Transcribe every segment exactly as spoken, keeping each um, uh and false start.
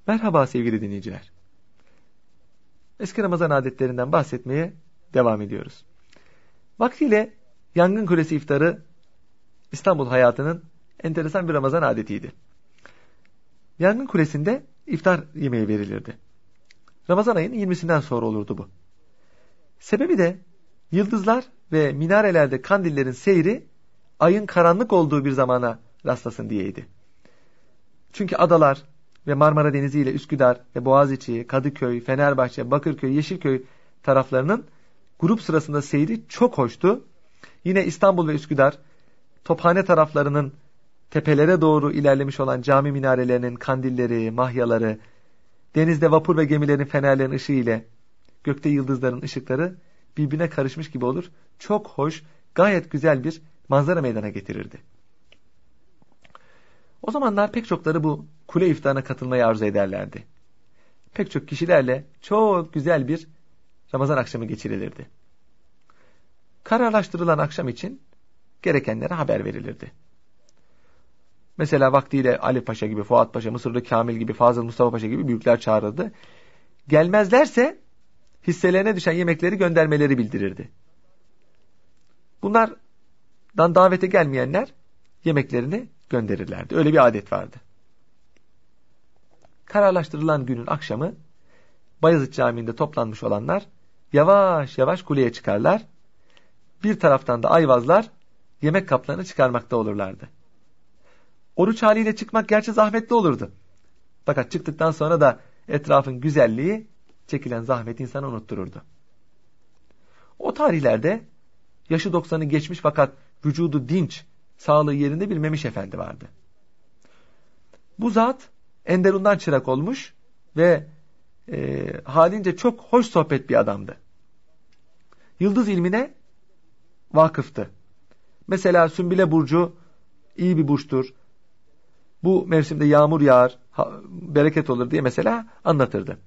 Merhaba sevgili dinleyiciler. Eski Ramazan adetlerinden bahsetmeye devam ediyoruz. Vaktiyle yangın kulesi iftarı İstanbul hayatının enteresan bir Ramazan adetiydi. Yangın kulesinde iftar yemeği verilirdi. Ramazan ayının yirmisinden sonra olurdu bu. Sebebi de yıldızlar ve minarelerde kandillerin seyri ayın karanlık olduğu bir zamana rastlasın diyeydi. Çünkü adalar ve Marmara Denizi ile Üsküdar ve Boğaziçi, Kadıköy, Fenerbahçe, Bakırköy, Yeşilköy taraflarının grup sırasında seyri çok hoştu. Yine İstanbul ve Üsküdar, Tophane taraflarının tepelere doğru ilerlemiş olan cami minarelerinin kandilleri, mahyaları, denizde vapur ve gemilerin fenerlerin ışığı ile gökte yıldızların ışıkları birbirine karışmış gibi olur. Çok hoş, gayet güzel bir manzara meydana getirirdi. O zamanlar pek çokları bu kule iftarına katılmayı arzu ederlerdi. Pek çok kişilerle çok güzel bir Ramazan akşamı geçirilirdi. Kararlaştırılan akşam için gerekenlere haber verilirdi. Mesela vaktiyle Ali Paşa gibi, Fuat Paşa, Mısırlı Kamil gibi, Fazıl Mustafa Paşa gibi büyükler çağrıldı. Gelmezlerse hisselerine düşen yemekleri göndermeleri bildirirdi. Bunlardan davete gelmeyenler yemeklerini gönderirlerdi. Öyle bir adet vardı. Kararlaştırılan günün akşamı Bayezid Camii'nde toplanmış olanlar yavaş yavaş kuleye çıkarlar. Bir taraftan da ayvazlar yemek kaplarını çıkarmakta olurlardı. Oruç haliyle çıkmak gerçi zahmetli olurdu. Fakat çıktıktan sonra da etrafın güzelliği çekilen zahmet insanı unuttururdu. O tarihlerde yaşı doksanı geçmiş fakat vücudu dinç, sağlığı yerinde bir Memiş Efendi vardı. Bu zat Enderun'dan çırak olmuş ve e, halince çok hoş sohbet bir adamdı. Yıldız ilmine vakıftı. Mesela Sümbüle Burcu iyi bir burçtur. Bu mevsimde yağmur yağar, ha, bereket olur diye mesela anlatırdı.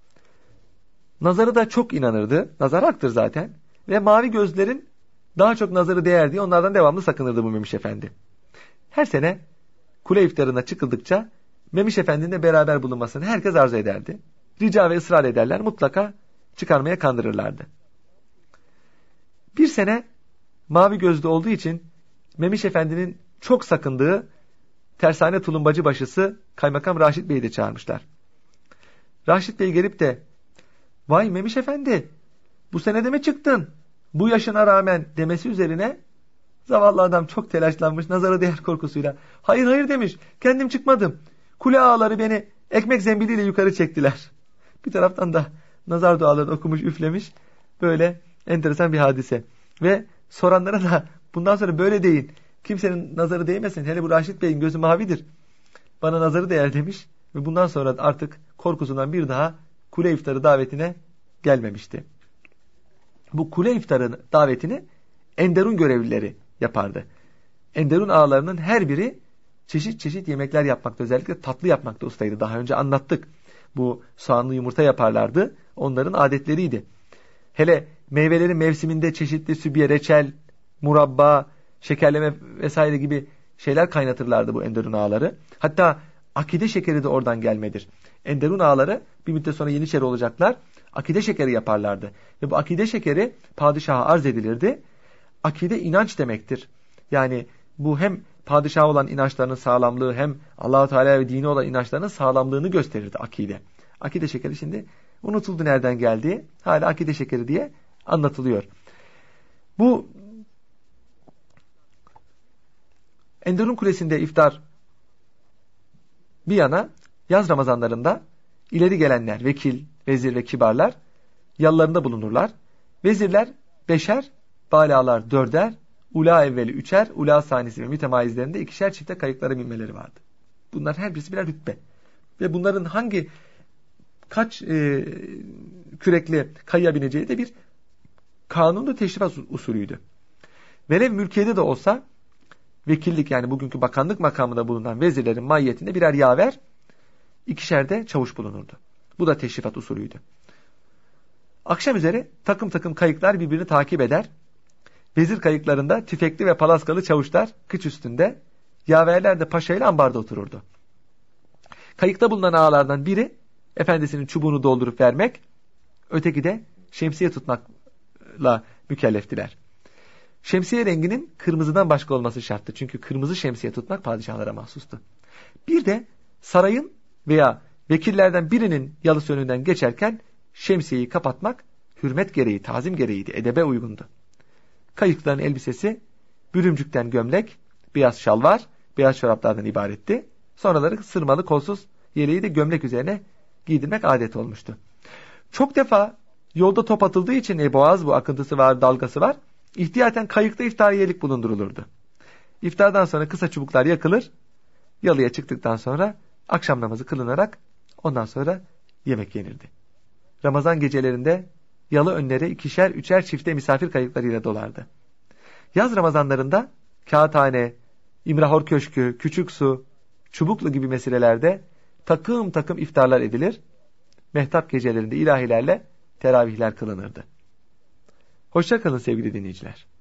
Nazarı da çok inanırdı. Nazar haktır zaten. Ve mavi gözlerin daha çok nazarı değer diye onlardan devamlı sakınırdı bu Memiş Efendi. Her sene kule iftarına çıkıldıkça Memiş Efendi'nin beraber bulunmasını herkes arzu ederdi. Rica ve ısrar ederler, mutlaka çıkarmaya kandırırlardı. Bir sene mavi gözlü olduğu için Memiş Efendi'nin çok sakındığı tersane tulumbacı başısı Kaymakam Raşit Bey'i de çağırmışlar. Raşit Bey gelip de "Vay Memiş Efendi, bu sene de mi çıktın? Bu yaşına rağmen" demesi üzerine zavallı adam çok telaşlanmış, nazara değer korkusuyla. "Hayır hayır" demiş, "kendim çıkmadım. Kule ağaları beni ekmek zembiliyle yukarı çektiler." Bir taraftan da nazar dualarını okumuş, üflemiş. Böyle enteresan bir hadise. Ve soranlara da bundan sonra böyle deyin, kimsenin nazarı değmesin, hele bu Raşit Bey'in gözü mavidir, bana nazarı değer demiş. Ve bundan sonra artık korkusundan bir daha kule iftarı davetine gelmemişti. Bu kule iftarı davetini Enderun görevlileri yapardı. Enderun ağalarının her biri çeşit çeşit yemekler yapmakta, özellikle tatlı yapmakta ustaydı. Daha önce anlattık. Bu soğanlı yumurta yaparlardı. Onların adetleriydi. Hele meyvelerin mevsiminde çeşitli sübye, reçel, murabba, şekerleme vesaire gibi şeyler kaynatırlardı bu Enderun ağaları. Hatta akide şekeri de oradan gelmedir. Enderun ağaları bir müddet sonra Yeniçeri olacaklar. Akide şekeri yaparlardı. Ve bu akide şekeri padişaha arz edilirdi. Akide inanç demektir. Yani bu hem padişaha olan inançlarının sağlamlığı, hem Allah-u Teala ve dini olan inançlarının sağlamlığını gösterirdi akide. Akide şekeri şimdi unutuldu nereden geldiği. Hala akide şekeri diye anlatılıyor. Bu Enderun Kulesi'nde iftar bir yana, yaz Ramazanlarında ileri gelenler, vekil, vezir ve kibarlar yallarında bulunurlar. Vezirler beşer, balalar dörder, ula evveli üçer, ula sanisi ve mütemayizlerinde ikişer çifte kayıklara binmeleri vardı. Bunlar her birisi birer rütbe. Ve bunların hangi kaç e, kürekli kayığa bineceği de bir kanunlu teşrifat usulüydü. Velev mülkiyede de olsa vekillik, yani bugünkü bakanlık makamında bulunan vezirlerin mahiyetinde birer yaver, ikişer de çavuş bulunurdu. Bu da teşrifat usulüydü. Akşam üzeri takım takım kayıklar birbirini takip eder. Vezir kayıklarında tüfekli ve palaskalı çavuşlar kıç üstünde, yaverler de paşayla ambarda otururdu. Kayıkta bulunan ağalardan biri efendisinin çubuğunu doldurup vermek, öteki de şemsiye tutmakla mükelleftiler. Şemsiye renginin kırmızıdan başka olması şarttı. Çünkü kırmızı şemsiye tutmak padişahlara mahsustu. Bir de sarayın veya vekillerden birinin yalısı önünden geçerken şemsiyeyi kapatmak hürmet gereği, tazim gereğiydi, edebe uygundu. Kayıkların elbisesi bürümcükten gömlek, beyaz şalvar, beyaz çoraplardan ibaretti. Sonraları sırmalı kolsuz yeleği de gömlek üzerine giydirmek adet olmuştu. Çok defa yolda top atıldığı için e, boğaz bu akıntısı var, dalgası var. İhtiyaten kayıkta iftariyelik bulundurulurdu. İftardan sonra kısa çubuklar yakılır, yalıya çıktıktan sonra akşam namazı kılınarak ondan sonra yemek yenirdi. Ramazan gecelerinde yalı önleri ikişer üçer çifte misafir kayıklarıyla dolardı. Yaz Ramazanlarında Kağıthane, İmrahor Köşkü, Küçük Su, Çubuklu gibi meselelerde takım takım iftarlar edilir. Mehtap gecelerinde ilahilerle teravihler kılınırdı. Hoşça kalın sevgili dinleyiciler.